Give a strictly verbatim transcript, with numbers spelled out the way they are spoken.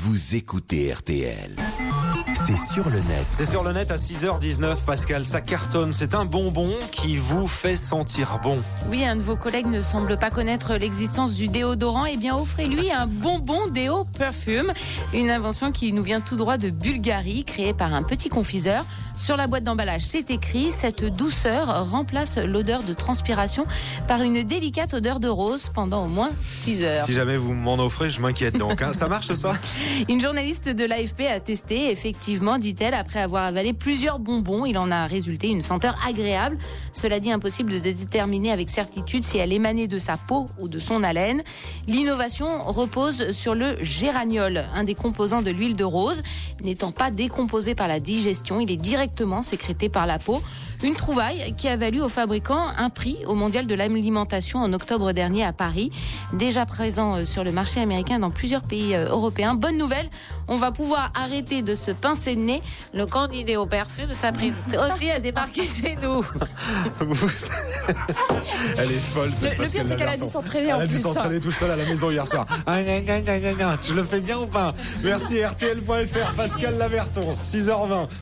vous écoutez R T L. C'est sur le net. C'est sur le net à six heures dix-neuf, Pascal. Ça cartonne. C'est un bonbon qui vous fait sentir bon. Oui, un de vos collègues ne semble pas connaître l'existence du déodorant. Eh bien, offrez-lui un bonbon déo perfume. Une invention qui nous vient tout droit de Bulgarie, créée par un petit confiseur. Sur la boîte d'emballage, c'est écrit: cette douceur remplace l'odeur de transpiration par une délicate odeur de rose pendant au moins six heures. Si jamais vous m'en offrez, je m'inquiète donc. Hein. Ça marche ça ? Une journaliste de l'A F P a testé, effectivement, dit-elle, après avoir avalé plusieurs bonbons. Il en a résulté une senteur agréable. Cela dit, impossible de déterminer avec certitude si elle émanait de sa peau ou de son haleine. L'innovation repose sur le géraniol, un des composants de l'huile de rose. N'étant pas décomposé par la digestion, il est directement sécrété par la peau. Une trouvaille qui a valu aux fabricants un prix au Mondial de l'alimentation en octobre dernier à Paris. Déjà présent sur le marché américain dans plusieurs pays européens. Bonne nouvelle, on va pouvoir arrêter de se pincer le nez. Le candidat au parfum s'apprête aussi à débarquer chez nous. Elle est folle, cette Le, le pire, c'est qu'elle a dû s'entraîner en plus. Elle a dû s'entraîner toute seule à la maison hier soir. Je le fais bien ou pas ? Merci, R T L point F R, Pascal Laverton, six heures vingt.